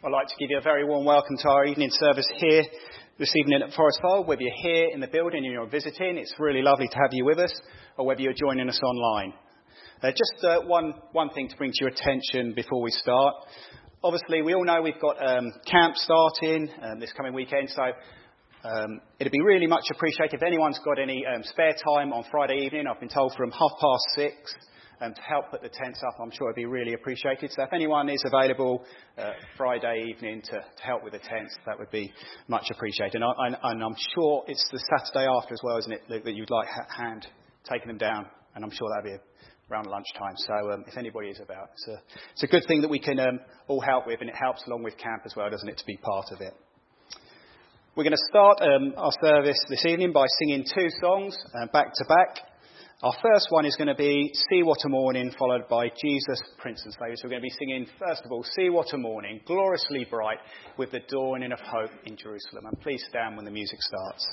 I'd like to give you a very warm welcome to our evening service here this evening at Forest Fold. Whether you're here in the building and you're visiting, it's really lovely to have you with us, or whether you're joining us online. Just one thing to bring to your attention before we start. Obviously, we all know we've got camp starting this coming weekend, so it'd be really much appreciated if anyone's got any spare time on Friday evening. I've been told from 6:30 to help put the tents up. I'm sure it'd be really appreciated. So if anyone is available Friday evening to help with the tents, that would be much appreciated. And I'm sure it's the Saturday after as well, isn't it, Luke, that you'd like hand taking them down. And I'm sure that'll be around lunchtime. So if anybody is about, it's a good thing that we can all help with, and it helps along with camp as well, doesn't it, to be part of it. We're going to start our service this evening by singing two songs back to back. Our first one is going to be See What a Morning, followed by Jesus, Prince and Saviour. So we're going to be singing, first of all, See What a Morning, gloriously bright, with the dawning of hope in Jerusalem. And please stand when the music starts.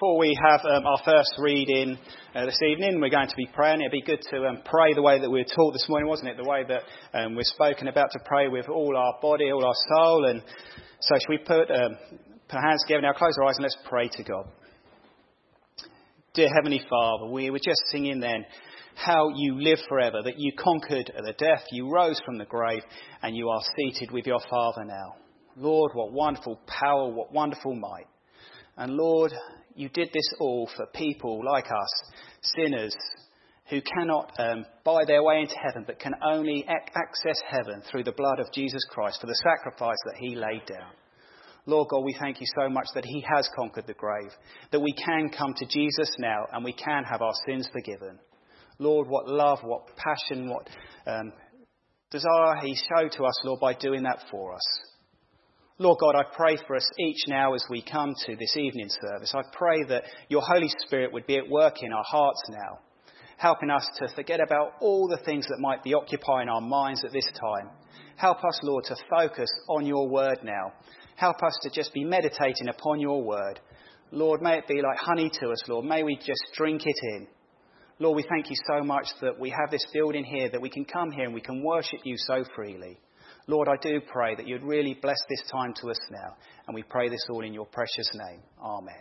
before we have our first reading this evening, we're going to be praying. It'd be good to pray the way that we were taught this morning, wasn't it? The way that we're spoken about to pray with all our body, all our soul. And so should we put hands together now, close our eyes and let's pray to God. Dear Heavenly Father, we were just singing then how you live forever, that you conquered the death, you rose from the grave, and you are seated with your Father now. Lord, what wonderful power, what wonderful might. And Lord, you did this all for people like us, sinners, who cannot buy their way into heaven, but can only access heaven through the blood of Jesus Christ, for the sacrifice that he laid down. Lord God, we thank you so much that he has conquered the grave, that we can come to Jesus now and we can have our sins forgiven. Lord, what love, what passion, what desire he showed to us, Lord, by doing that for us. Lord God, I pray for us each now as we come to this evening service. I pray that your Holy Spirit would be at work in our hearts now, helping us to forget about all the things that might be occupying our minds at this time. Help us, Lord, to focus on your word now. Help us to just be meditating upon your word. Lord, may it be like honey to us, Lord. May we just drink it in. Lord, we thank you so much that we have this building here, that we can come here and we can worship you so freely. Lord, I do pray that you'd really bless this time to us now. And we pray this all in your precious name. Amen.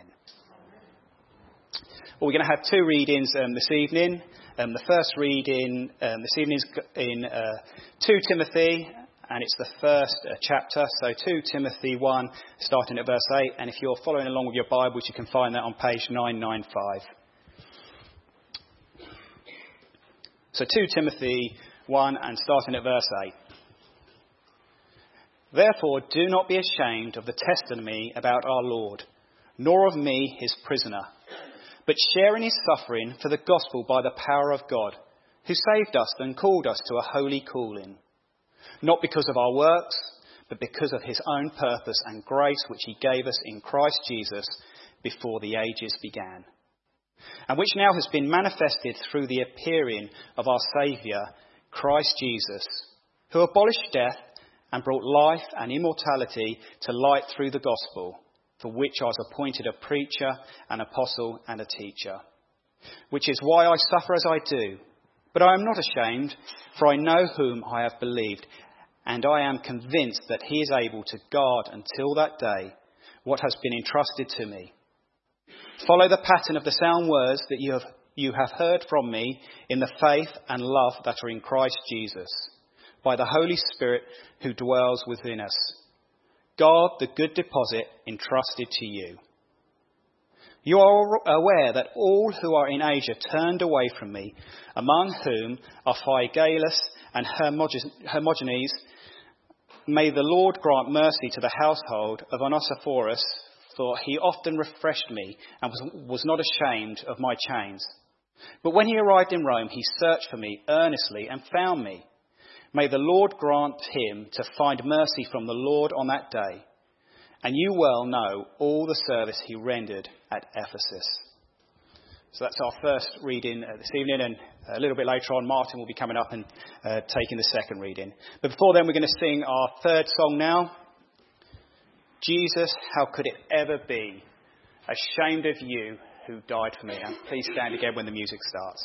Well, we're going to have two readings this evening. The first reading this evening is in 2 Timothy, and it's the first chapter. So 2 Timothy 1, starting at verse 8. And if you're following along with your Bibles, you can find that on page 995. So 2 Timothy 1 and starting at verse 8. Therefore, do not be ashamed of the testimony about our Lord, nor of me, his prisoner, but share in his suffering for the gospel by the power of God, who saved us and called us to a holy calling, not because of our works, but because of his own purpose and grace which he gave us in Christ Jesus before the ages began, and which now has been manifested through the appearing of our Saviour, Christ Jesus, who abolished death and brought life and immortality to light through the gospel, for which I was appointed a preacher, an apostle and a teacher. Which is why I suffer as I do. But I am not ashamed, for I know whom I have believed, and I am convinced that he is able to guard until that day what has been entrusted to me. Follow the pattern of the sound words that you have heard from me in the faith and love that are in Christ Jesus, by the Holy Spirit who dwells within us. Guard the good deposit entrusted to you. You are aware that all who are in Asia turned away from me, among whom are Phygelus and Hermogenes. May the Lord grant mercy to the household of Onesiphorus, for he often refreshed me and was not ashamed of my chains. But when he arrived in Rome, he searched for me earnestly and found me. May the Lord grant him to find mercy from the Lord on that day. And you well know all the service he rendered at Ephesus. So that's our first reading this evening, and a little bit later on Martin will be coming up and taking the second reading. But before then we're going to sing our third song now. Jesus, how could it ever be ashamed of you who died for me? And please stand again when the music starts.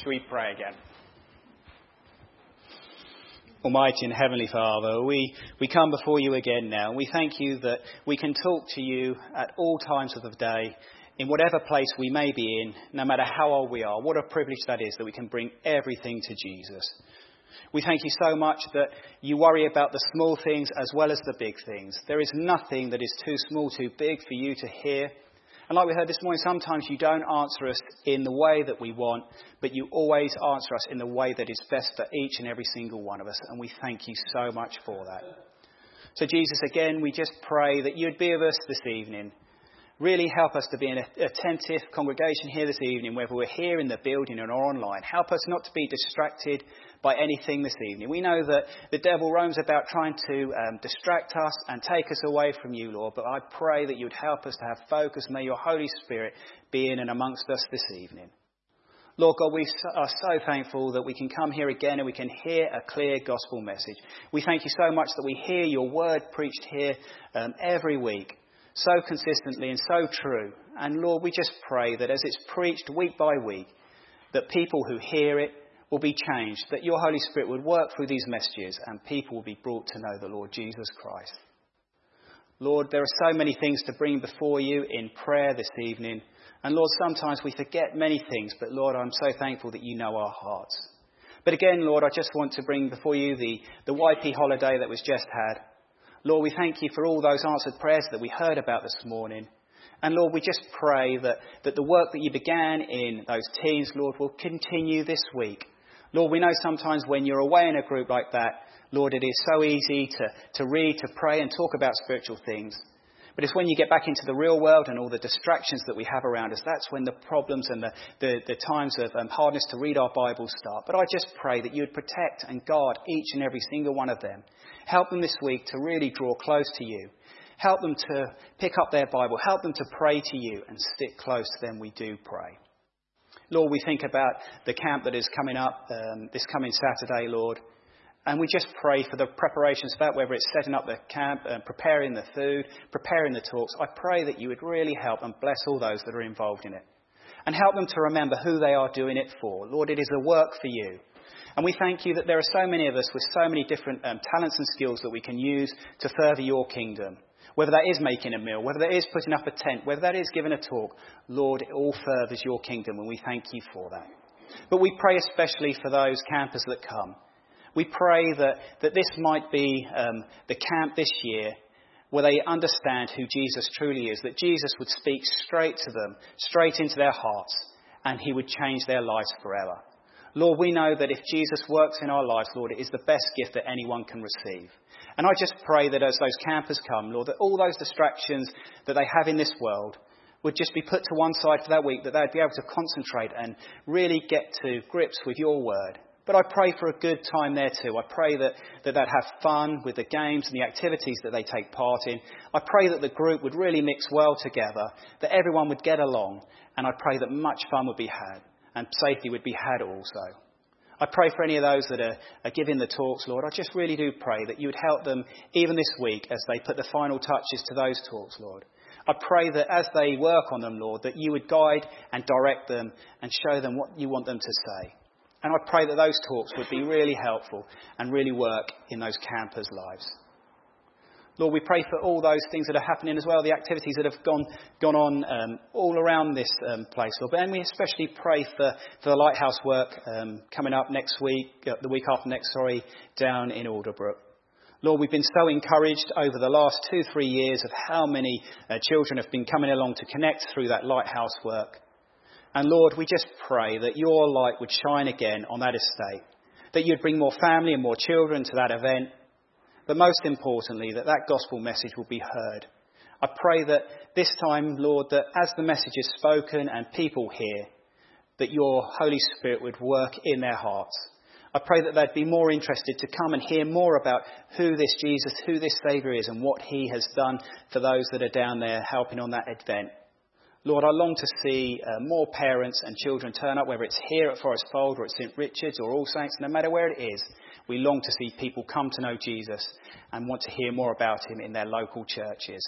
Shall we pray again? Almighty and Heavenly Father, we come before you again now. We thank you that we can talk to you at all times of the day, in whatever place we may be in, no matter how old we are. What a privilege that is, that we can bring everything to Jesus. We thank you so much that you worry about the small things as well as the big things. There is nothing that is too small, too big for you to hear. And like we heard this morning, sometimes you don't answer us in the way that we want, but you always answer us in the way that is best for each and every single one of us. And we thank you so much for that. So Jesus, again, we just pray that you'd be with us this evening. Really help us to be an attentive congregation here this evening, whether we're here in the building or online. Help us not to be distracted by anything this evening. We know that the devil roams about trying to distract us and take us away from you, Lord. But I pray that you'd help us to have focus. May your Holy Spirit be in and amongst us this evening. Lord God, we are so thankful that we can come here again and we can hear a clear gospel message. We thank you so much that we hear your word preached here every week. So consistently and so true. And Lord, we just pray that as it's preached week by week, that people who hear it will be changed, that your Holy Spirit would work through these messages and people will be brought to know the Lord Jesus Christ. Lord, there are so many things to bring before you in prayer this evening. And Lord, sometimes we forget many things, but Lord, I'm so thankful that you know our hearts. But again, Lord, I just want to bring before you the YP holiday that was just had. Lord, we thank you for all those answered prayers that we heard about this morning. And Lord, we just pray that the work that you began in those teens, Lord, will continue this week. Lord, we know sometimes when you're away in a group like that, Lord, it is so easy to read, to pray and talk about spiritual things. But it's when you get back into the real world and all the distractions that we have around us, that's when the problems and the times of hardness to read our Bibles start. But I just pray that you would protect and guard each and every single one of them. Help them this week to really draw close to you. Help them to pick up their Bible. Help them to pray to you and stick close to them. We do pray. Lord, we think about the camp that is coming up this coming Saturday, Lord. And we just pray for the preparations for that, whether it's setting up the camp, preparing the food, preparing the talks. I pray that you would really help and bless all those that are involved in it. And help them to remember who they are doing it for. Lord, it is a work for you. And we thank you that there are so many of us with so many different talents and skills that we can use to further your kingdom. Whether that is making a meal, whether that is putting up a tent, whether that is giving a talk, Lord, it all furthers your kingdom, and we thank you for that. But we pray especially for those campers that come. We pray that this might be the camp this year where they understand who Jesus truly is, that Jesus would speak straight to them, straight into their hearts, and he would change their lives forever. Lord, we know that if Jesus works in our lives, Lord, it is the best gift that anyone can receive. And I just pray that as those campers come, Lord, that all those distractions that they have in this world would just be put to one side for that week, that they'd be able to concentrate and really get to grips with your word. But I pray for a good time there too. I pray that they'd have fun with the games and the activities that they take part in. I pray that the group would really mix well together, that everyone would get along, and I pray that much fun would be had and safety would be had also. I pray for any of those that are giving the talks, Lord. I just really do pray that you would help them even this week as they put the final touches to those talks, Lord. I pray that as they work on them, Lord, that you would guide and direct them and show them what you want them to say. And I pray that those talks would be really helpful and really work in those campers' lives. Lord, we pray for all those things that are happening as well, the activities that have gone on all around this place, Lord. And we especially pray for the lighthouse work coming up next week, the week after next, down in Alderbrook. Lord, we've been so encouraged over the last 2-3 years of how many children have been coming along to connect through that lighthouse work. And Lord, we just pray that your light would shine again on that estate, that you'd bring more family and more children to that event, but most importantly, that gospel message will be heard. I pray that this time, Lord, that as the message is spoken and people hear, that your Holy Spirit would work in their hearts. I pray that they'd be more interested to come and hear more about who this Jesus, who this Saviour is and what he has done for those that are down there helping on that event. Lord, I long to see more parents and children turn up, whether it's here at Forest Fold or at St Richard's or All Saints, no matter where it is. We long to see people come to know Jesus and want to hear more about him in their local churches.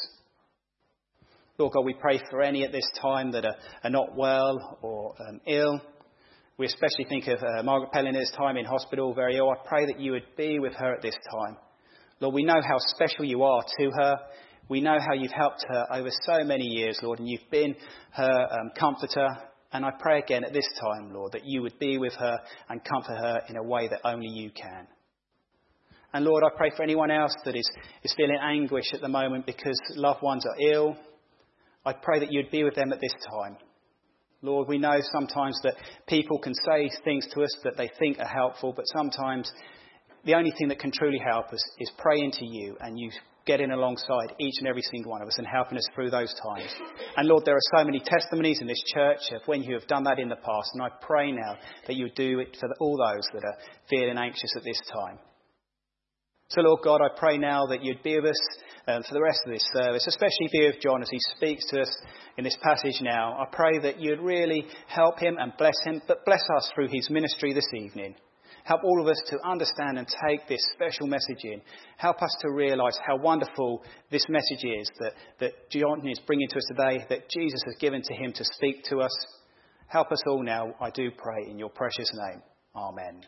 Lord God, we pray for any at this time that are not well or ill. We especially think of Margaret Pelliner's time in hospital, very ill. I pray that you would be with her at this time. Lord, we know how special you are to her. We know how you've helped her over so many years, Lord, and you've been her comforter. And I pray again at this time, Lord, that you would be with her and comfort her in a way that only you can. And Lord, I pray for anyone else that is feeling anguish at the moment because loved ones are ill. I pray that you'd be with them at this time. Lord, we know sometimes that people can say things to us that they think are helpful, but sometimes the only thing that can truly help us is praying to you and you getting alongside each and every single one of us and helping us through those times. And Lord, there are so many testimonies in this church of when you have done that in the past, and I pray now that you do it for all those that are feeling anxious at this time. So Lord God, I pray now that you'd be with us for the rest of this service, especially be with John as he speaks to us in this passage now. I pray that you'd really help him and bless him, but bless us through his ministry this evening. Help all of us to understand and take this special message in. Help us to realise how wonderful this message is that John is bringing to us today, that Jesus has given to him to speak to us. Help us all now, I do pray, in your precious name. Amen.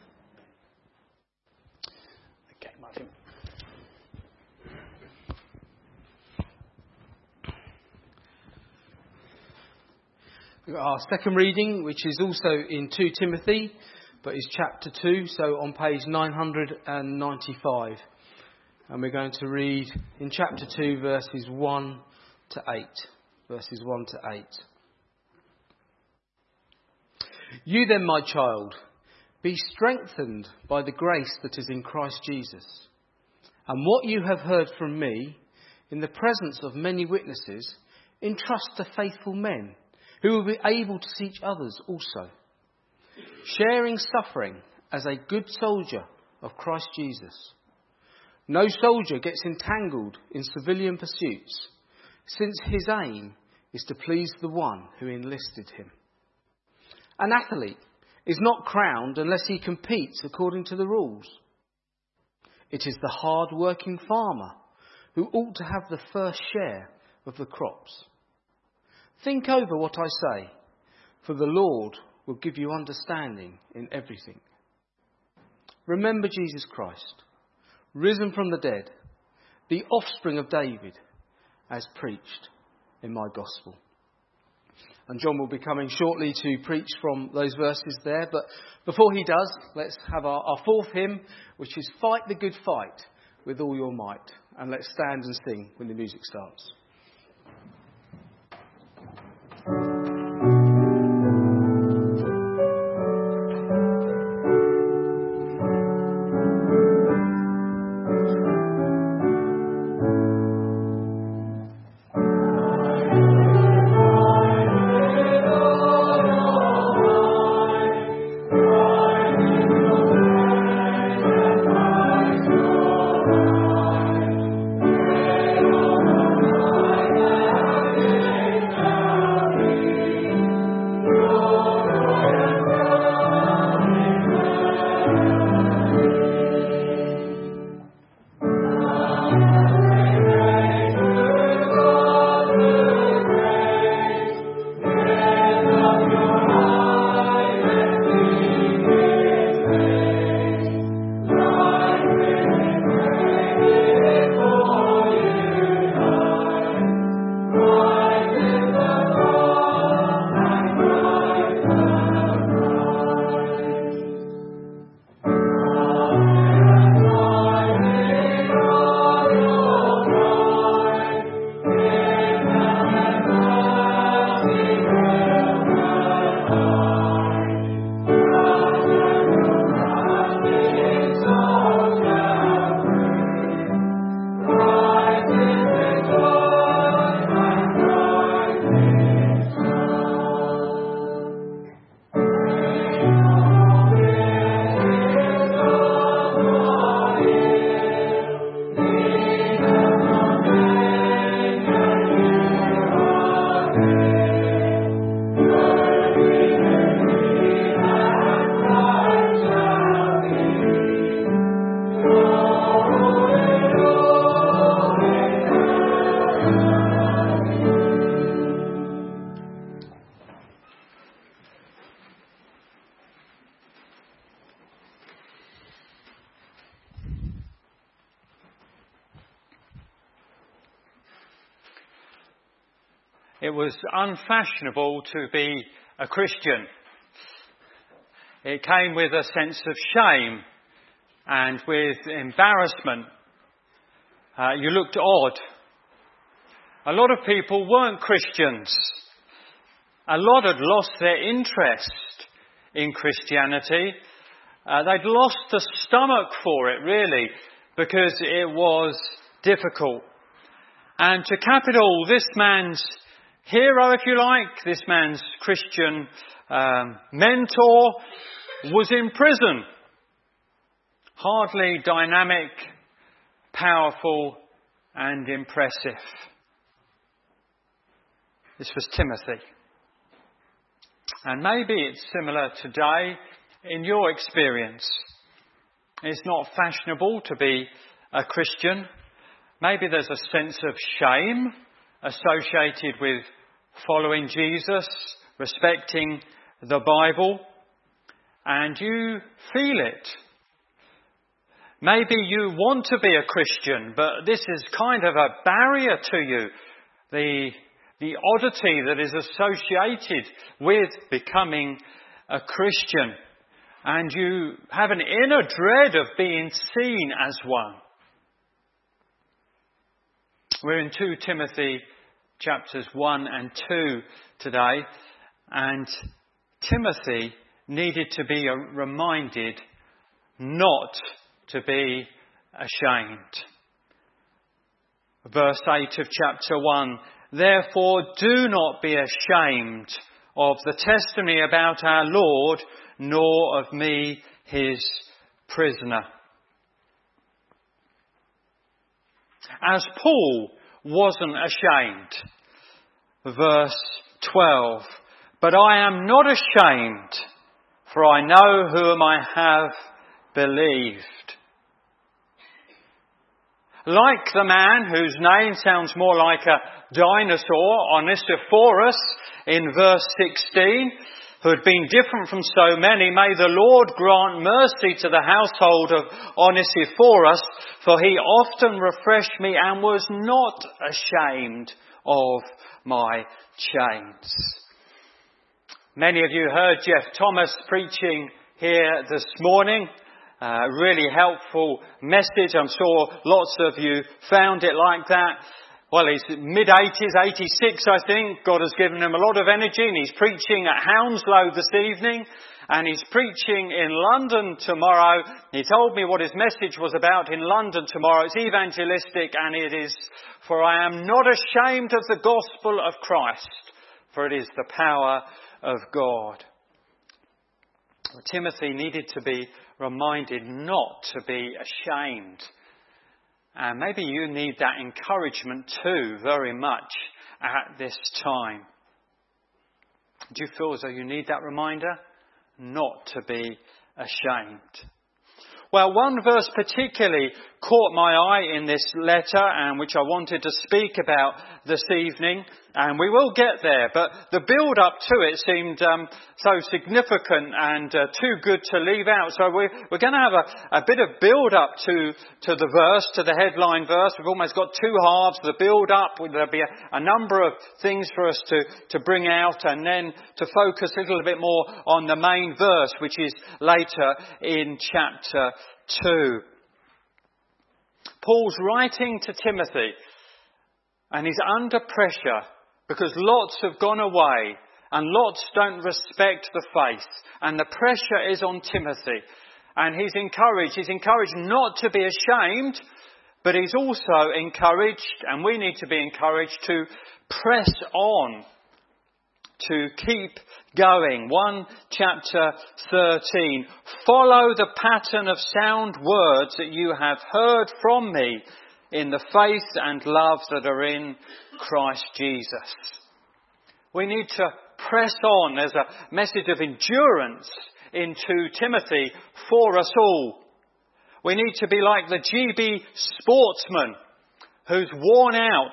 Okay, Martin. We've got our second reading, which is also in 2 Timothy, but is chapter 2, so on page 995. And we're going to read in chapter 2, verses 1 to 8. Verses 1 to 8. You then, my child, be strengthened by the grace that is in Christ Jesus. And what you have heard from me, in the presence of many witnesses, entrust to faithful men, who will be able to teach others also. Sharing suffering as a good soldier of Christ Jesus. No soldier gets entangled in civilian pursuits, since his aim is to please the one who enlisted him. An athlete is not crowned unless he competes according to the rules. It is the hard-working farmer who ought to have the first share of the crops. Think over what I say, for the Lord will give you understanding in everything. Remember Jesus Christ, risen from the dead, the offspring of David, as preached in my gospel. And John will be coming shortly to preach from those verses there. But before he does, let's have our fourth hymn, which is Fight the Good Fight with All Your Might. And let's stand and sing when the music starts. it was unfashionable to be a Christian. It came with a sense of shame and with embarrassment. You looked odd. A lot of people weren't Christians. A lot had lost their interest in Christianity. They'd lost the stomach for it, really, because it was difficult. And to cap it all, this man's hero, if you like, this man's Christian mentor, was in prison. Hardly dynamic, powerful, and impressive. This was Timothy. And maybe it's similar today in your experience. It's not fashionable to be a Christian. Maybe there's a sense of shame associated with following Jesus, respecting the Bible, and you feel it. Maybe you want to be a Christian, but this is kind of a barrier to you. The oddity that is associated with becoming a Christian. And you have an inner dread of being seen as one. We're in 2 Timothy chapters 1 and 2 today. And Timothy needed to be reminded not to be ashamed. Verse 8 of chapter 1. Therefore, do not be ashamed of the testimony about our Lord, nor of me, his prisoner. As Paul wasn't ashamed. Verse 12. But I am not ashamed, for I know whom I have believed. Like the man whose name sounds more like a dinosaur, Onesiphorus, in verse 16, who had been different from so many, may the Lord grant mercy to the household of Onesiphorus, for he often refreshed me and was not ashamed of my chains. Many of you heard Jeff Thomas preaching here this morning. Really helpful message. I'm sure lots of you found it like that. Well, he's mid-80s, 86 I think. God has given him a lot of energy and he's preaching at Hounslow this evening and he's preaching in London tomorrow. He told me what his message was about in London tomorrow. It's evangelistic and it is, for I am not ashamed of the gospel of Christ, for it is the power of God. Timothy needed to be reminded not to be ashamed. And maybe you need that encouragement too, very much at this time. Do you feel as though you need that reminder? Not to be ashamed. Well, one verse particularly caught my eye in this letter and which I wanted to speak about this evening, and we will get there, but the build-up to it seemed so significant and too good to leave out. So we're going to have a bit of build-up to the verse, to the headline verse. We've almost got two halves, the build-up. There'll be a number of things for us to bring out and then to focus a little bit more on the main verse, which is later in chapter 2. Paul's writing to Timothy and he's under pressure because lots have gone away and lots don't respect the faith, and the pressure is on Timothy, and he's encouraged not to be ashamed, but he's also encouraged, and we need to be encouraged to press on, to keep going. 1 chapter 13. Follow the pattern of sound words that you have heard from me in the faith and love that are in Christ Jesus. We need to press on. There's a message of endurance in 2 Timothy for us all. We need to be like the GB sportsman who's worn out,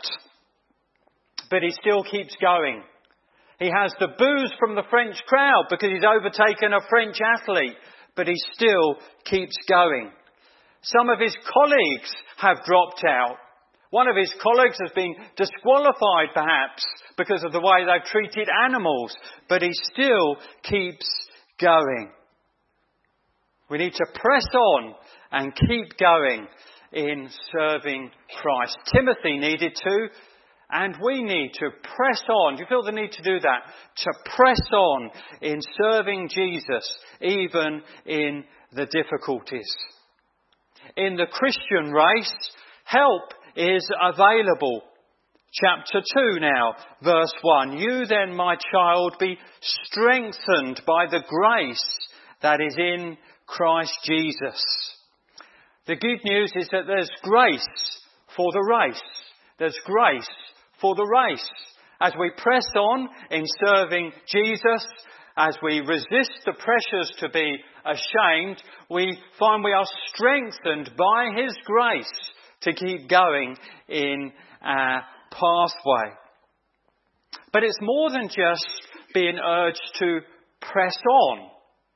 but he still keeps going. He has the boos from the French crowd because he's overtaken a French athlete, but he still keeps going. Some of his colleagues have dropped out. One of his colleagues has been disqualified perhaps because of the way they've treated animals, but he still keeps going. We need to press on and keep going in serving Christ. Timothy needed to, and we need to press on. Do you feel the need to do that? To press on in serving Jesus, even in the difficulties. In the Christian race, help is available. Chapter 2 now, verse 1. You then, my child, be strengthened by the grace that is in Christ Jesus. The good news is that there's grace for the race. There's grace for the race. As we press on in serving Jesus, as we resist the pressures to be ashamed, we find we are strengthened by His grace to keep going in our pathway. But it's more than just being urged to press on.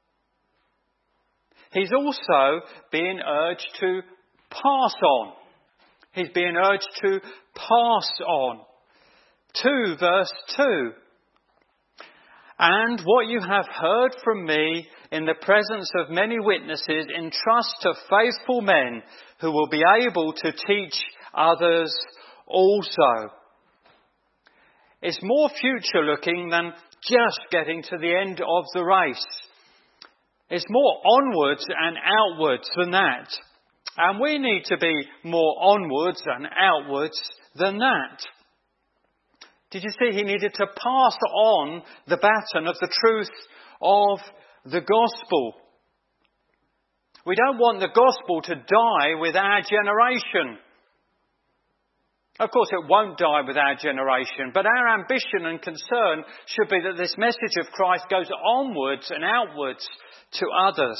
He's also being urged to pass on. He's being urged to pass on. 2 verse 2. And what you have heard from me in the presence of many witnesses, entrust to faithful men who will be able to teach others also. It's more future looking than just getting to the end of the race. It's more onwards and outwards than that. And we need to be more onwards and outwards than that. Did you see he needed to pass on the baton of the truth of the gospel? We don't want the gospel to die with our generation. Of course, it won't die with our generation, but our ambition and concern should be that this message of Christ goes onwards and outwards to others.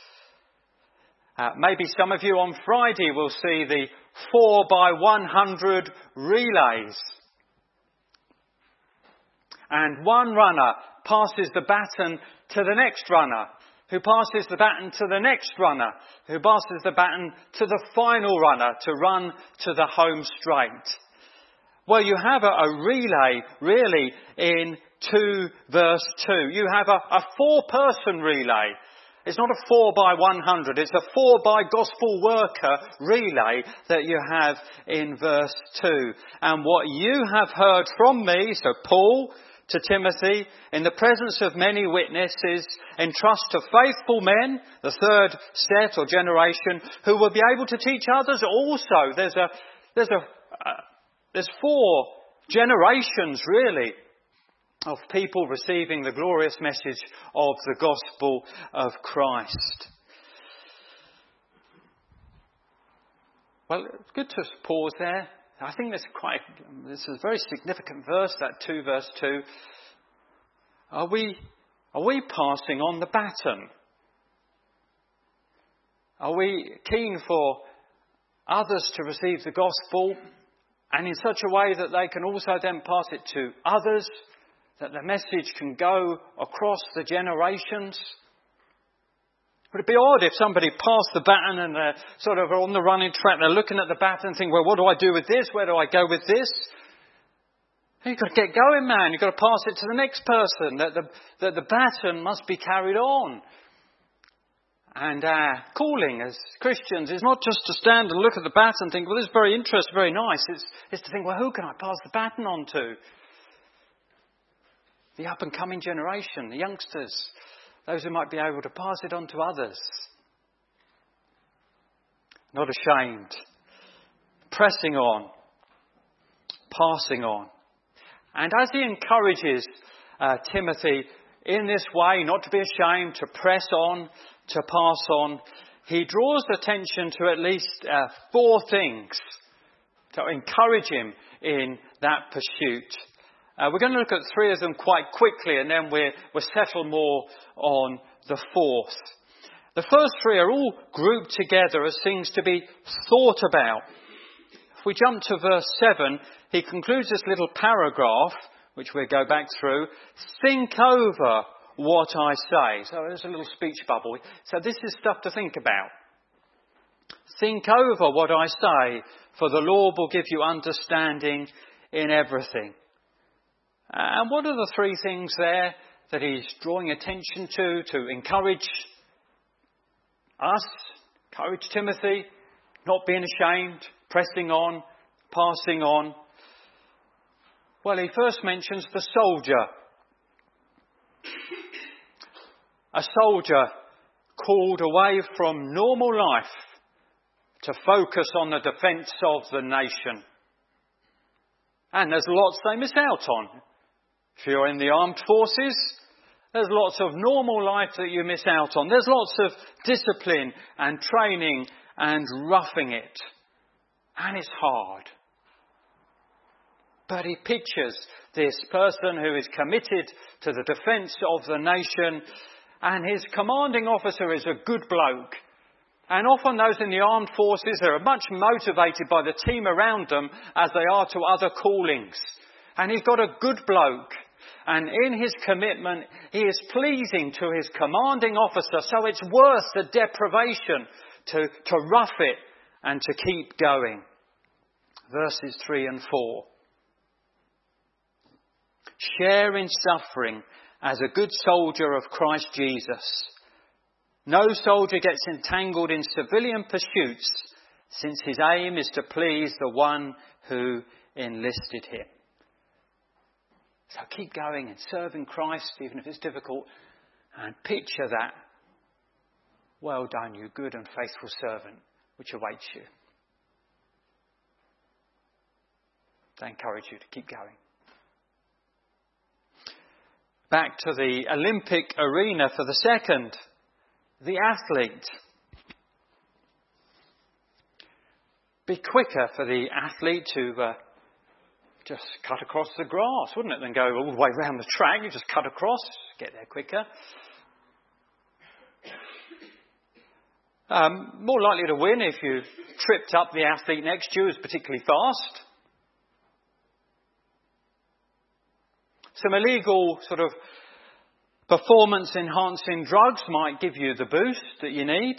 Maybe some of you on Friday will see the 4x100 relays. And one runner passes the baton to the next runner, who passes the baton to the next runner, who passes the baton to the final runner to run to the home straight. Well, you have a relay, really, in 2 verse 2. You have a 4-person relay. It's not a 4x100. It's a 4x-gospel worker relay that you have in verse 2. And what you have heard from me, so Paul to Timothy, in the presence of many witnesses, entrust to faithful men, the third set or generation, who will be able to teach others also. There's 4 generations, really, of people receiving the glorious message of the gospel of Christ. Well, it's good to pause there. I think this is a very significant verse, that 2 verse 2. Are we passing on the baton? Are we keen for others to receive the gospel, and in such a way that they can also then pass it to others, that the message can go across the generations? Would it be odd if somebody passed the baton and they're sort of on the running track, they're looking at the baton and thinking, well, what do I do with this? Where do I go with this? You've got to get going, man. You've got to pass it to the next person. That the baton must be carried on. And our calling as Christians is not just to stand and look at the baton and think, well, this is very interesting, very nice. It's to think, well, who can I pass the baton on to? The up-and-coming generation, the youngsters, those who might be able to pass it on to others. Not ashamed. Pressing on. Passing on. And as he encourages Timothy in this way, not to be ashamed, to press on, to pass on, he draws attention to at least 4 things to encourage him in that pursuit. We're going to look at 3 of them quite quickly, and then we'll settle more on the 4th. The first 3 are all grouped together as things to be thought about. If we jump to verse 7, he concludes this little paragraph, which we'll go back through. Think over what I say. So there's a little speech bubble. So this is stuff to think about. Think over what I say, for the Lord will give you understanding in everything. And what are the three things there that he's drawing attention to encourage us, encourage Timothy, not being ashamed, pressing on, passing on? Well, he first mentions the soldier. A soldier called away from normal life to focus on the defence of the nation. And there's lots they miss out on. If you're in the armed forces, there's lots of normal life that you miss out on. There's lots of discipline and training and roughing it. And it's hard. But he pictures this person who is committed to the defence of the nation, and his commanding officer is a good bloke. And often those in the armed forces are much motivated by the team around them as they are to other callings. And he's got a good bloke. And in his commitment, he is pleasing to his commanding officer. So it's worth the deprivation to rough it and to keep going. Verses 3 and 4. Share in suffering as a good soldier of Christ Jesus. No soldier gets entangled in civilian pursuits, since his aim is to please the one who enlisted him. So keep going and serving Christ, even if it's difficult, and picture that. Well done, you good and faithful servant, which awaits you. I encourage you to keep going. Back to the Olympic arena for the second. The athlete. Be quicker for the athlete to just cut across the grass, wouldn't it, than go all the way around the track. You just cut across, get there quicker. More likely to win if you tripped up the athlete next to you who's particularly fast. Some illegal sort of performance-enhancing drugs might give you the boost that you need.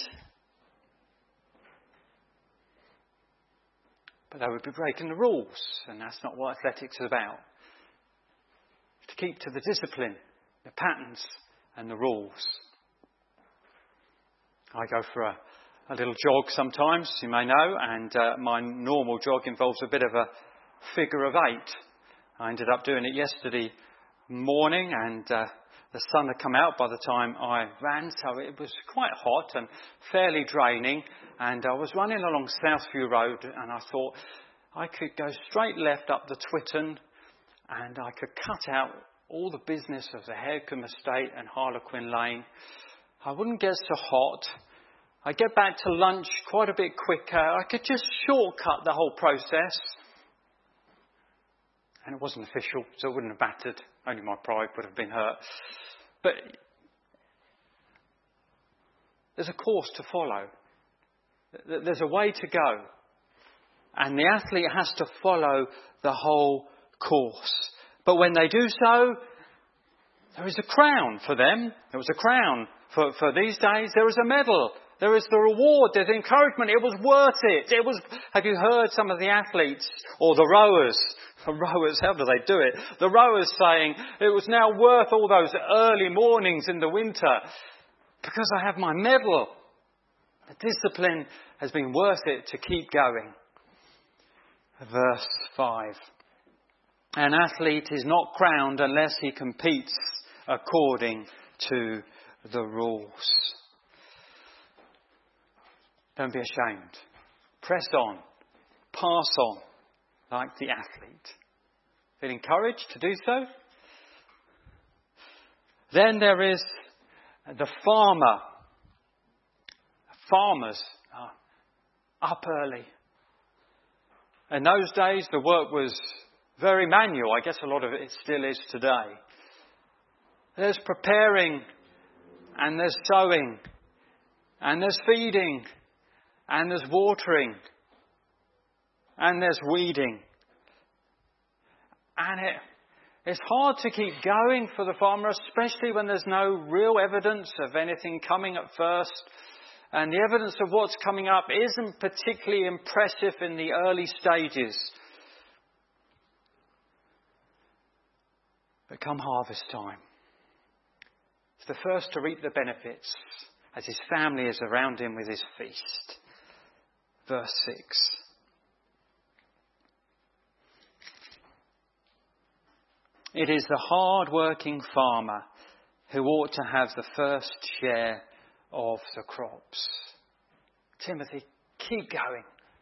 But they would be breaking the rules, and that's not what athletics is about. To keep to the discipline, the patterns, and the rules. I go for a little jog sometimes, you may know, and my normal jog involves a bit of a figure of 8. I ended up doing it yesterday morning, and the sun had come out by the time I ran, so it was quite hot and fairly draining. And I was running along Southview Road, and I thought I could go straight left up the Twitton, and I could cut out all the business of the Harecombe Estate and Harlequin Lane. I wouldn't get so hot. I'd get back to lunch quite a bit quicker. I could just shortcut the whole process. And it wasn't official, so it wouldn't have mattered. Only my pride would have been hurt. But there's a course to follow. There's a way to go. And the athlete has to follow the whole course. But when they do so, there is a crown for them. There was a crown for these days. There is a medal. There is the reward. There's encouragement. It was worth it. Have you heard some of the athletes or the rowers? The rowers, how do they do it? The rowers saying, it was now worth all those early mornings in the winter because I have my medal. The discipline has been worth it to keep going. Verse 5. An athlete is not crowned unless he competes according to the rules. Don't be ashamed. Press on. Pass on. Like the athlete. Feel encouraged to do so? Then there is the farmer. Farmers are up early. In those days, the work was very manual. I guess a lot of it still is today. There's preparing, and there's sowing, and there's feeding, and there's watering, and there's weeding. And it's hard to keep going for the farmer, especially when there's no real evidence of anything coming at first. And the evidence of what's coming up isn't particularly impressive in the early stages. But come harvest time, it's the first to reap the benefits as his family is around him with his feast. Verse 6. It is the hard-working farmer who ought to have the first share of the crops. Timothy, keep going.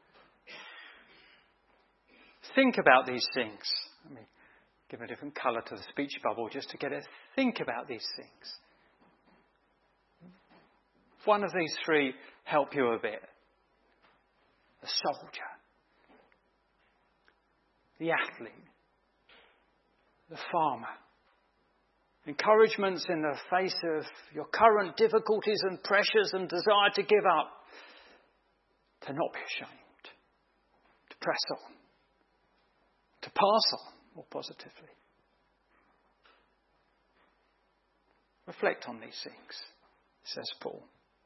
Think about these things. Let me give a different colour to the speech bubble just to get it. Think about these things. One of these three help you a bit. The soldier, the athlete, the farmer. Encouragements in the face of your current difficulties and pressures and desire to give up. To not be ashamed. To press on. To pass on more positively. Reflect on these things, says Paul.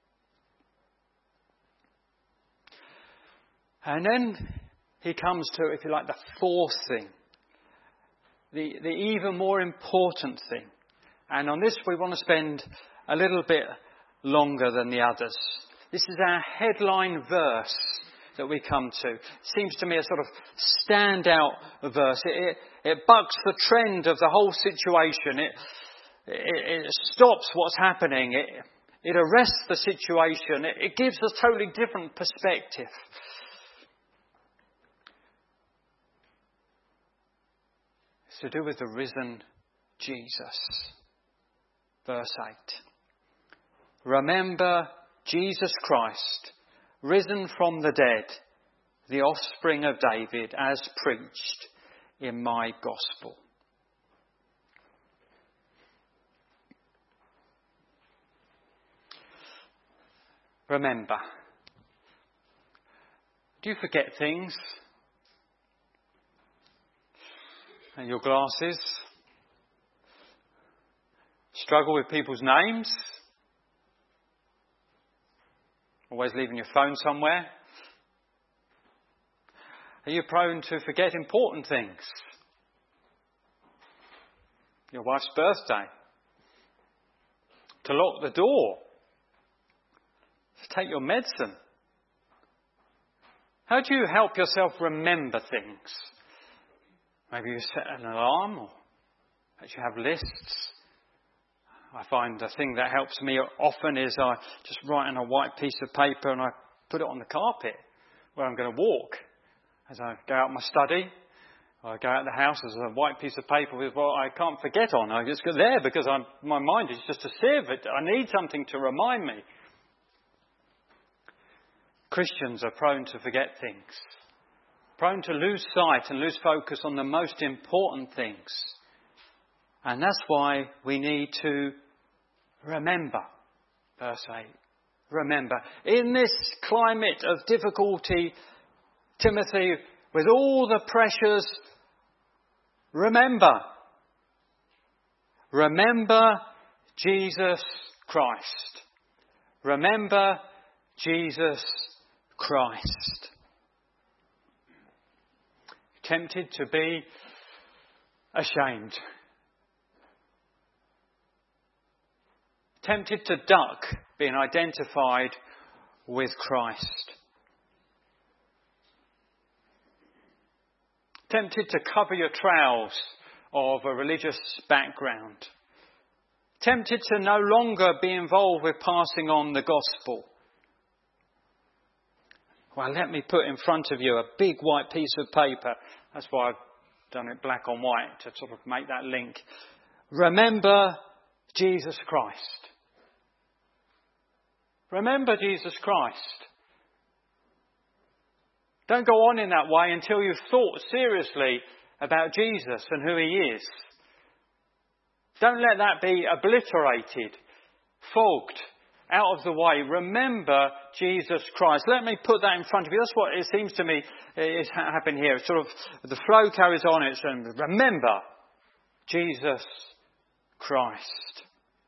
And then he comes to, if you like, the fourth thing. The even more important thing. And on this we want to spend a little bit longer than the others. This is our headline verse that we come to. It seems to me a sort of standout verse. It bucks the trend of the whole situation. It stops what's happening. It arrests the situation. It gives a totally different perspective. It's to do with the risen Jesus. Verse 8. Remember Jesus Christ, risen from the dead, the offspring of David, as preached in my gospel. Remember. Do you forget things? And your glasses? Struggle with people's names? Always leaving your phone somewhere? Are you prone to forget important things? Your wife's birthday? To lock the door? To take your medicine? How do you help yourself remember things? Maybe you set an alarm, or that you have lists. I find the thing that helps me often is I just write on a white piece of paper and I put it on the carpet where I'm going to walk. As I go out my study, or I go out the house, there's a white piece of paper with what I can't forget on. I just go there because my mind is just a sieve. I need something to remind me. Christians are prone to forget things. Prone to lose sight and lose focus on the most important things. And that's why we need to remember. Verse 8. Remember. In this climate of difficulty, Timothy, with all the pressures, remember. Remember Jesus Christ. Remember Jesus Christ. Tempted to be ashamed. Tempted to duck being identified with Christ. Tempted to cover your trowels of a religious background. Tempted to no longer be involved with passing on the gospel. Well, let me put in front of you a big white piece of paper. That's why I've done it black on white, to sort of make that link. Remember Jesus Christ. Remember Jesus Christ. Don't go on in that way until you've thought seriously about Jesus and who he is. Don't let that be obliterated, fogged, out of the way. Remember Jesus Christ. Let me put that in front of you. That's what it seems to me is happening here. It's sort of the flow carries on. It's remember Jesus Christ.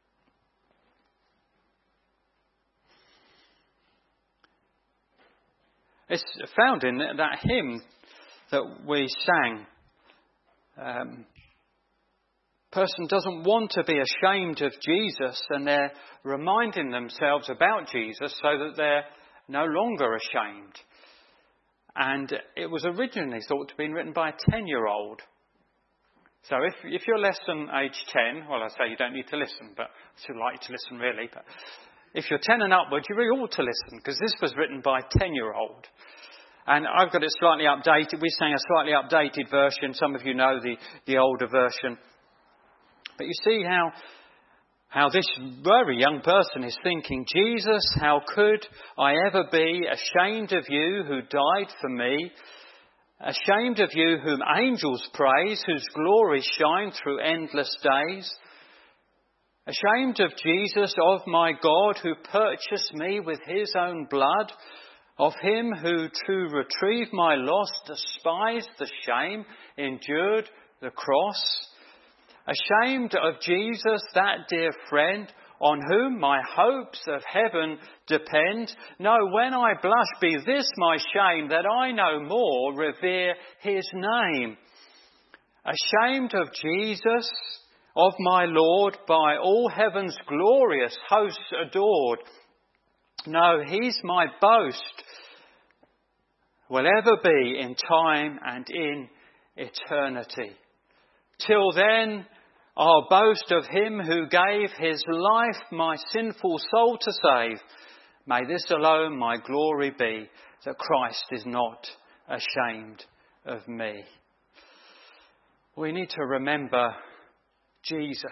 It's found in that hymn that we sang person doesn't want to be ashamed of Jesus, and they're reminding themselves about Jesus so that they're no longer ashamed. And it was originally thought to have been written by a 10-year-old. So if you're less than age 10, well, I say you don't need to listen, but I should like you to listen really. But if you're 10 and upwards, you really ought to listen, because this was written by a 10-year-old. And I've got it slightly updated. We sang a slightly updated version. Some of you know the older version. But you see how this very young person is thinking, Jesus, how could I ever be ashamed of you who died for me, ashamed of you whom angels praise, whose glory shine through endless days, ashamed of Jesus, of my God, who purchased me with his own blood, of him who to retrieve my loss despised the shame, endured the cross. Ashamed of Jesus, that dear friend, on whom my hopes of heaven depend. No, when I blush, be this my shame, that I no more revere his name. Ashamed of Jesus, of my Lord, by all heaven's glorious hosts adored. No, he's my boast, will ever be in time and in eternity. Till then, I'll boast of him who gave his life my sinful soul to save. May this alone my glory be, that Christ is not ashamed of me. We need to remember Jesus.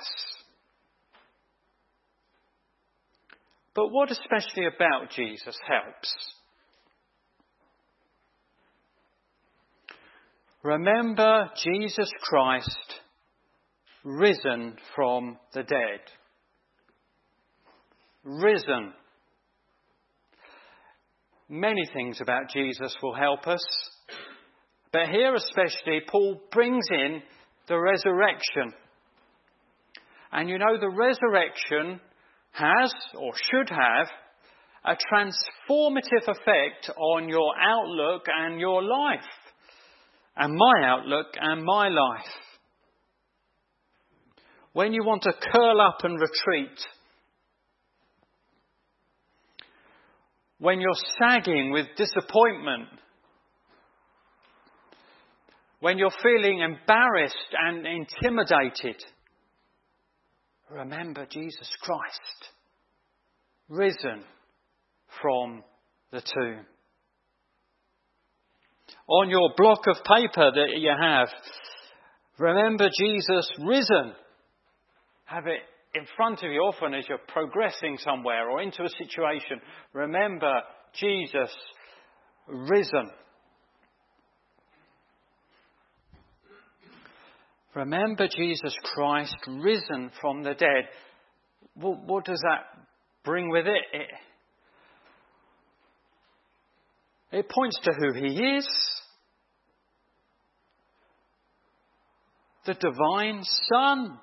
But what especially about Jesus helps? Remember Jesus Christ risen from the dead. Risen. Many things about Jesus will help us, but here especially Paul brings in the resurrection. And you know, the resurrection has, or should have, a transformative effect on your outlook and your life, and my outlook and my life. When you want to curl up and retreat, when you're sagging with disappointment, when you're feeling embarrassed and intimidated, remember Jesus Christ, risen from the tomb. On your block of paper that you have, remember Jesus risen. Have it in front of you often as you're progressing somewhere or into a situation. Remember Jesus risen. Remember Jesus Christ risen from the dead. What does that bring with it? It points to who he is. The divine Son.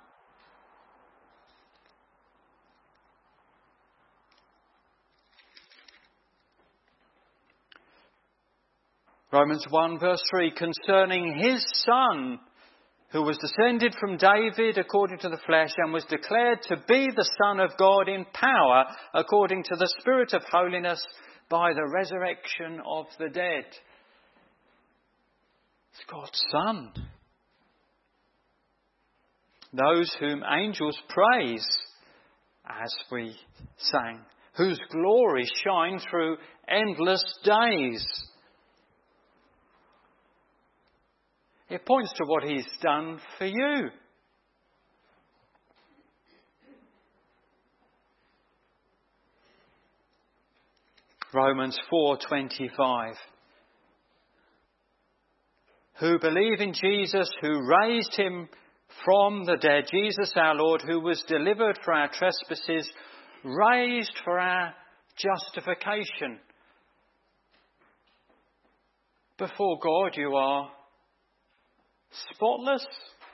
Romans 1 verse 3, concerning his Son, who was descended from David according to the flesh and was declared to be the Son of God in power according to the Spirit of holiness by the resurrection of the dead. It's God's Son. Those whom angels praise, as we sang, whose glory shine through endless days. It points to what he's done for you. Romans 4:25. Who believe in Jesus, who raised him from the dead, Jesus our Lord, who was delivered for our trespasses, raised for our justification. Before God you are spotless,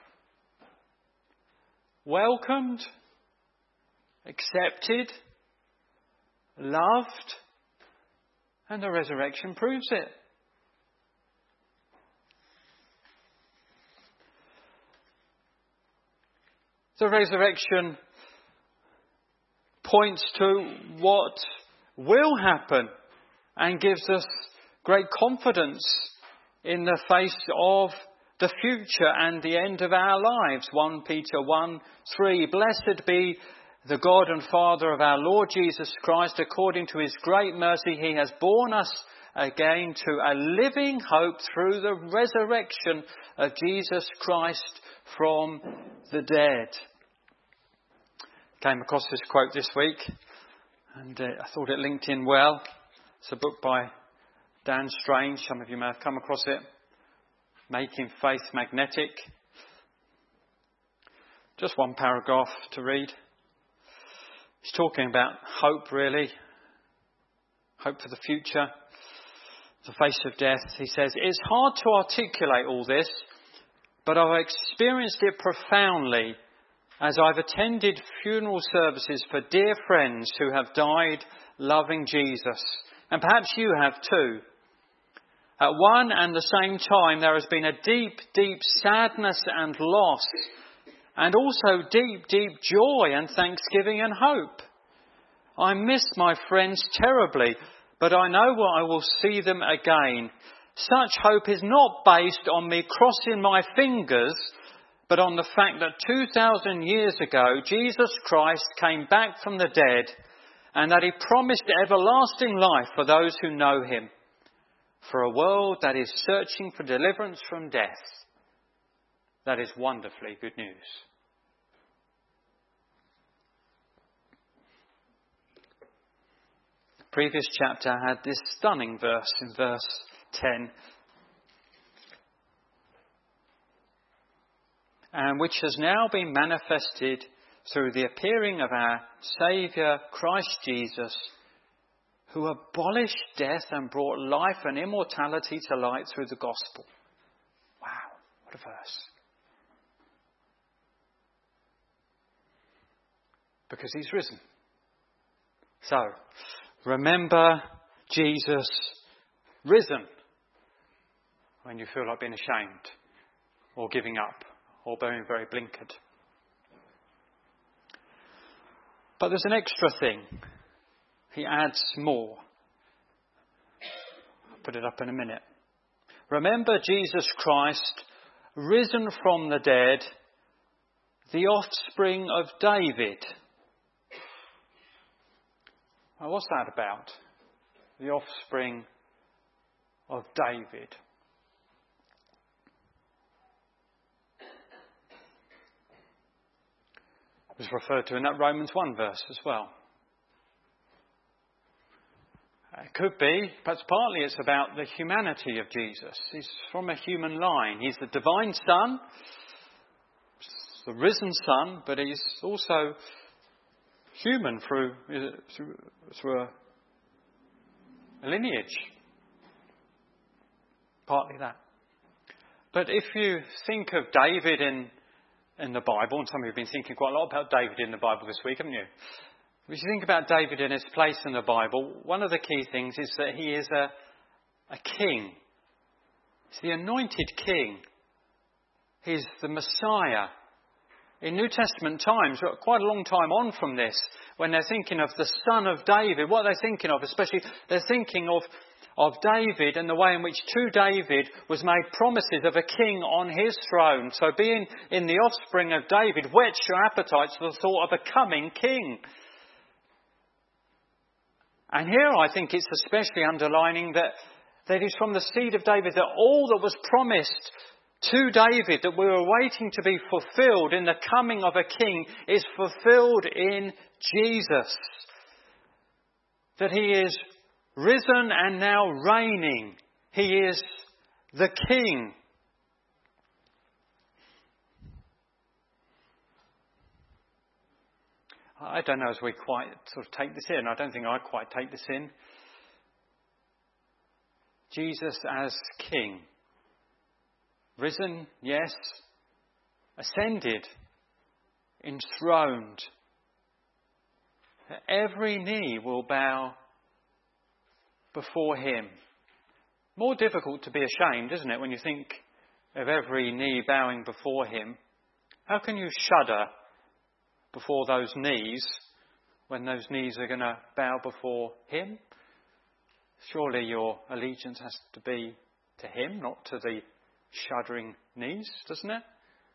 welcomed, accepted, loved, and the resurrection proves it. The resurrection points to what will happen and gives us great confidence in the face of the future and the end of our lives. 1 Peter 1:3. Blessed be the God and Father of our Lord Jesus Christ. According to his great mercy, he has borne us again to a living hope through the resurrection of Jesus Christ from the dead. Came across this quote this week and I thought it linked in well. It's a book by Dan Strange. Some of you may have come across it. Making Faith Magnetic. Just one paragraph to read. He's talking about hope, really. Hope for the future. The face of death. He says, it's hard to articulate all this, but I've experienced it profoundly as I've attended funeral services for dear friends who have died loving Jesus. And perhaps you have too. At one and the same time, there has been a deep, deep sadness and loss, and also deep, deep joy and thanksgiving and hope. I miss my friends terribly, but I know I will see them again. Such hope is not based on me crossing my fingers, but on the fact that 2,000 years ago, Jesus Christ came back from the dead, and that he promised everlasting life for those who know him. For a world that is searching for deliverance from death, that is wonderfully good news. The previous chapter had this stunning verse in verse 10, and which has now been manifested through the appearing of our Saviour Christ Jesus, who abolished death and brought life and immortality to light through the gospel. Wow, what a verse. Because he's risen. So, remember Jesus risen when you feel like being ashamed or giving up or being very blinkered. But there's an extra thing. He adds more. I'll put it up in a minute. Remember Jesus Christ, risen from the dead, the offspring of David. Well, what's that about? The offspring of David. It was referred to in that Romans 1 verse as well. It could be, perhaps partly it's about the humanity of Jesus. He's from a human line. He's the divine Son, the risen Son, but he's also human through a lineage. Partly that. But if you think of David in the Bible, and some of you have been thinking quite a lot about David in the Bible this week, haven't you? If you think about David and his place in the Bible, one of the key things is that he is a king. He's the anointed king. He's the Messiah. In New Testament times, quite a long time on from this, when they're thinking of the Son of David, what are they thinking of? Especially, they're thinking of David and the way in which to David was made promises of a king on his throne. So being in the offspring of David whets your appetites for the thought of a coming king. And here I think it's especially underlining that it's from the seed of David that all that was promised to David that we were waiting to be fulfilled in the coming of a king is fulfilled in Jesus. That he is risen and now reigning. He is the king. I don't know as we quite sort of take this in. I don't think I quite take this in. Jesus as king. Risen, yes. Ascended. Enthroned. Every knee will bow before him. More difficult to be ashamed, isn't it, when you think of every knee bowing before him? How can you shudder before those knees when those knees are going to bow before him? Surely your allegiance has to be to him, not to the shuddering knees, doesn't it?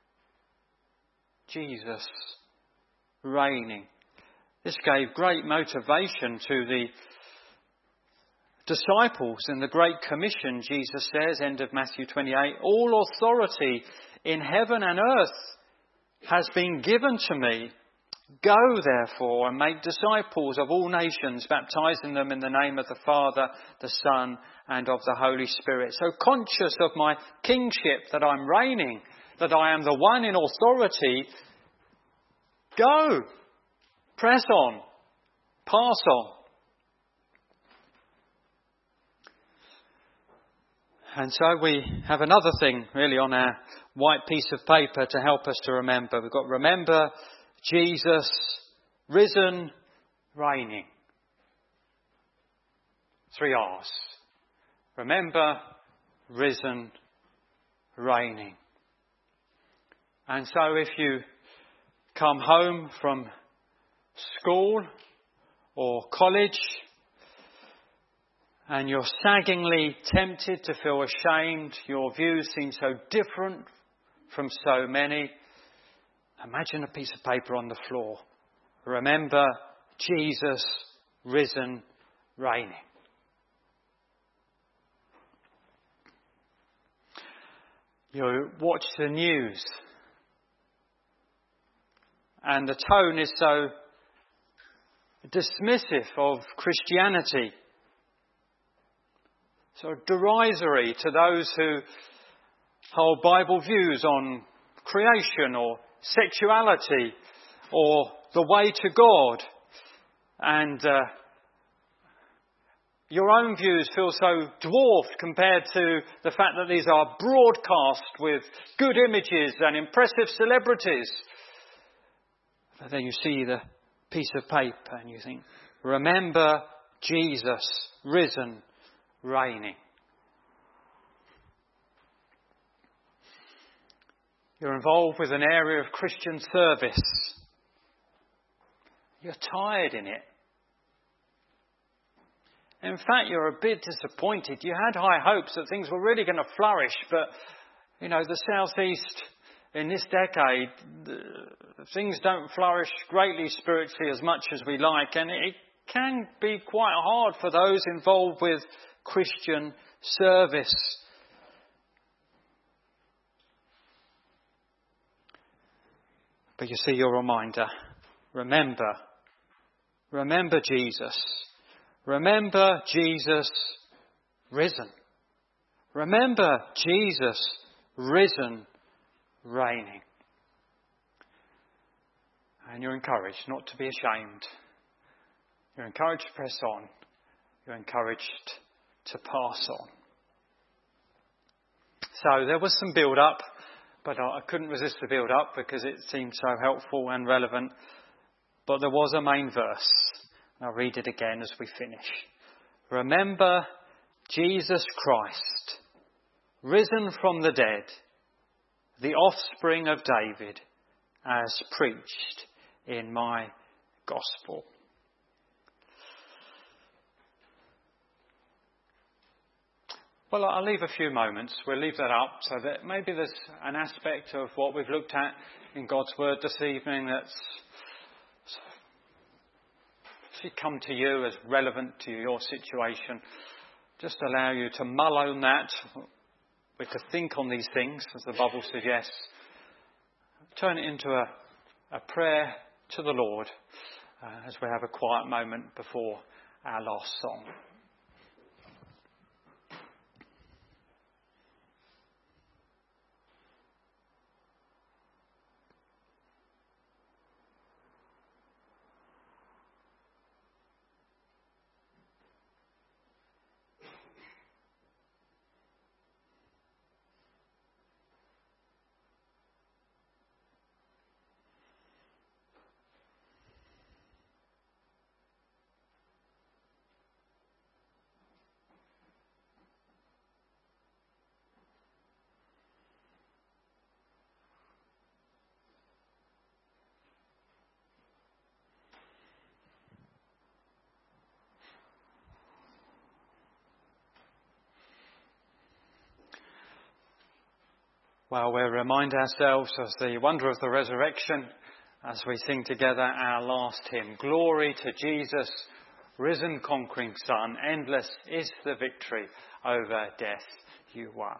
Jesus reigning. This gave great motivation to the disciples in the Great Commission. Jesus says, end of Matthew 28, all authority in heaven and earth has been given to me. Go therefore and make disciples of all nations, baptizing them in the name of the Father, the Son and of the Holy Spirit. So conscious of my kingship, that I'm reigning, that I am the one in authority, go, press on, pass on. And so we have another thing really on our white piece of paper to help us to remember. We've got remember Jesus, risen, reigning. 3 R's. Remember, risen, reigning. And so if you come home from school or college and you're saggingly tempted to feel ashamed, your views seem so different from so many, imagine a piece of paper on the floor. Remember Jesus, risen, reigning. You watch the news and the tone is so dismissive of Christianity, so derisory to those who hold Bible views on creation or sexuality or the way to God. And your own views feel so dwarfed compared to the fact that these are broadcast with good images and impressive celebrities. But then you see the piece of paper and you think, remember Jesus, risen, reigning. You're involved with an area of Christian service. You're tired in it. In fact, you're a bit disappointed. You had high hopes that things were really going to flourish, but, the Southeast in this decade, things don't flourish greatly spiritually as much as we like, and it can be quite hard for those involved with Christian service. But you see your reminder. Remember Jesus. Remember Jesus risen. Remember Jesus risen, reigning. And you're encouraged not to be ashamed. You're encouraged to press on. You're encouraged to pass on. So there was some build-up, but I couldn't resist the build-up because it seemed so helpful and relevant. But there was a main verse. I'll read it again as we finish. Remember Jesus Christ, risen from the dead, the offspring of David, as preached in my gospel. Well, I'll leave a few moments. We'll leave that up so that maybe there's an aspect of what we've looked at in God's Word this evening that's come to you as relevant to your situation. Just allow you to mull on that, or to think on these things, as the Bible suggests. Turn it into a prayer to the Lord as we have a quiet moment before our last song. Well, we'll remind ourselves of the wonder of the resurrection as we sing together our last hymn. Glory to Jesus, risen conquering Son. Endless is the victory over death you won.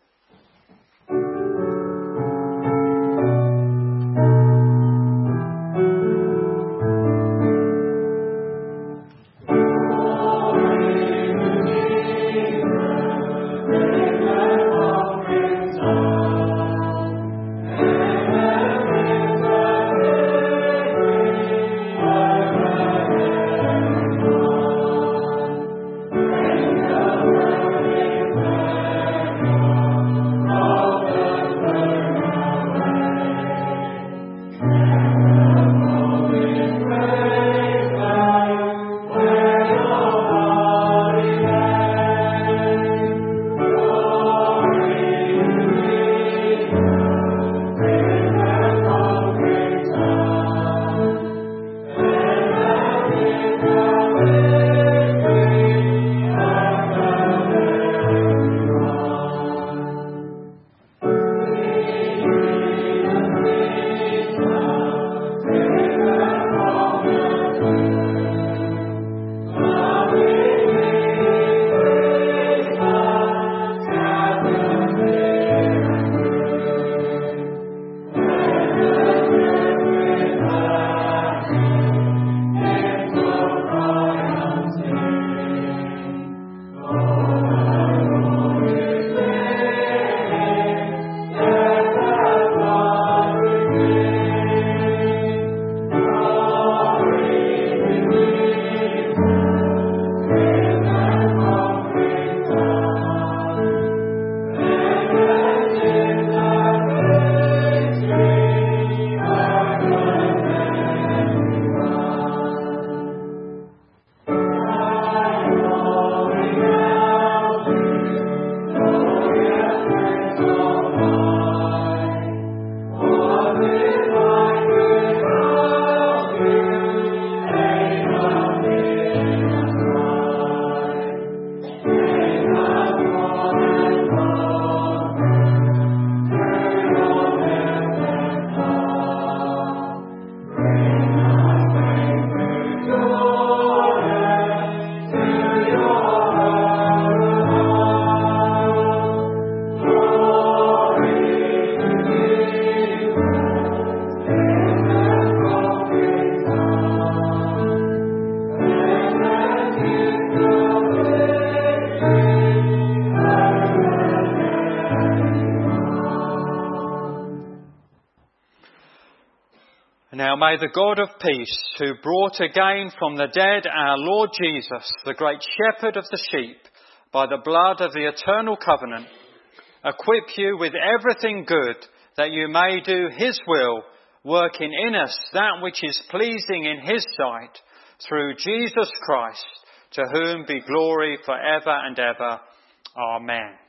Now may the God of peace, who brought again from the dead our Lord Jesus, the great shepherd of the sheep, by the blood of the eternal covenant, equip you with everything good, that you may do his will, working in us that which is pleasing in his sight, through Jesus Christ, to whom be glory for ever and ever. Amen.